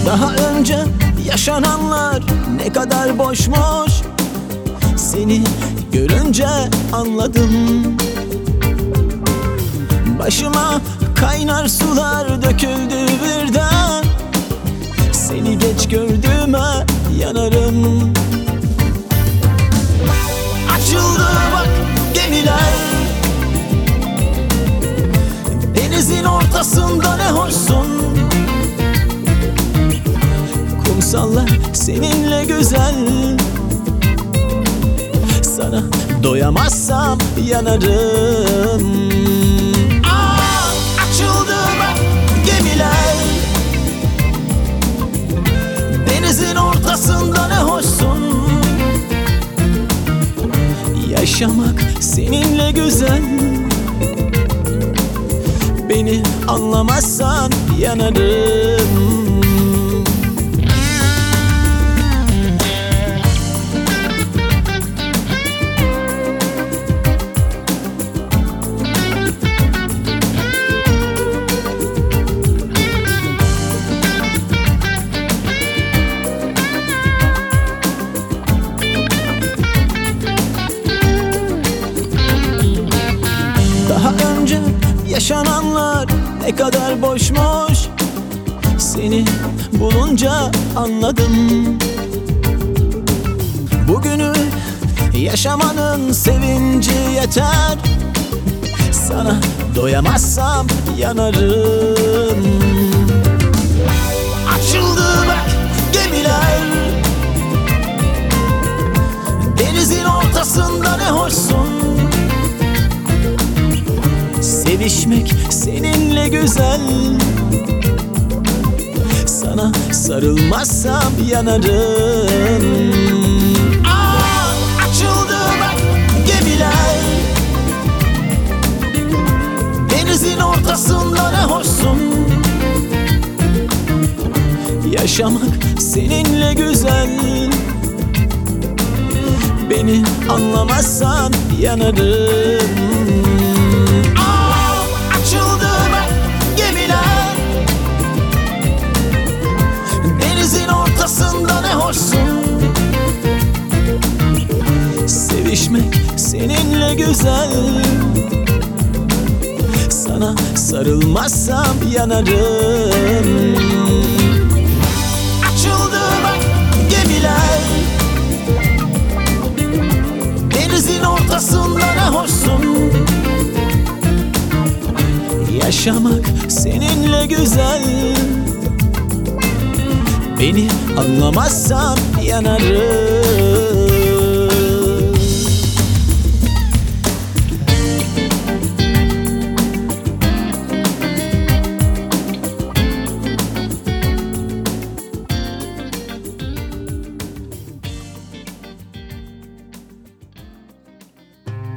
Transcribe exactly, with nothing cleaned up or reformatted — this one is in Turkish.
Daha önce yaşananlar ne kadar boşmuş, seni görünce anladım. Başıma kaynar sular döküldü birden, seni geç gördüğüme yanarım. Açıldı bak gemiler, denizin ortasında ne hoşsun. Kumsallar seninle güzel, sana doyamazsam yanarım. Aa, açıldı bak gemiler, denizin ortasında ne hoşsun. Yaşamak seninle güzel, beni anlamazsan yanarım. Daha önce yaşananlar ne kadar boşmuş, seni bulunca anladım. Bugünü yaşamanın sevinci yeter, sana doyamazsam yanarım. Açıldı bak gemiler, denizin ortasında ne hoşsun. Sevişmek seninle güzel, sana sarılmazsam yanarım. Aa, açıldı bak gemiler, denizin ortasında ne hoşsun. Yaşamak seninle güzel, beni anlamazsan yanarım. Açıldı bak gemiler, denizin ortasında ne hoşsun. Sevişmek seninle güzel, sana sarılmazsam yanarım. Açıldı bak gemiler, denizin ortasında ne hoşsun. Yaşamak seninle güzel, beni anlamazsan yanarım.